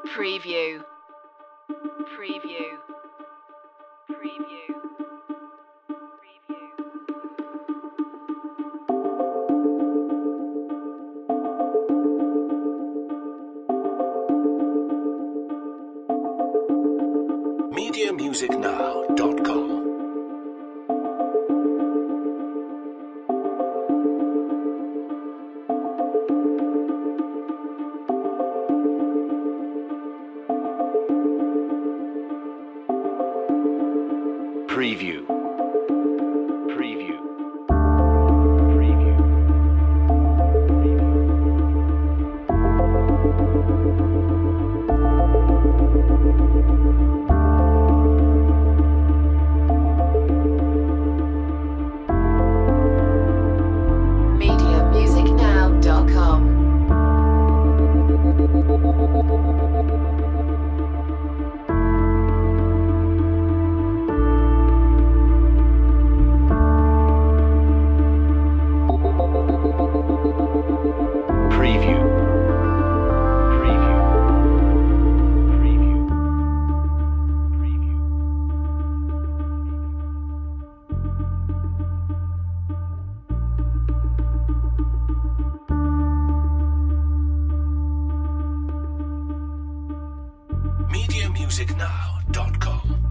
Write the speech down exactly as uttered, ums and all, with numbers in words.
Preview. Preview. Preview. media music now dot com. Preview. Preview. Preview. media music now dot com. Preview. Preview. Preview. Preview. media music now dot com.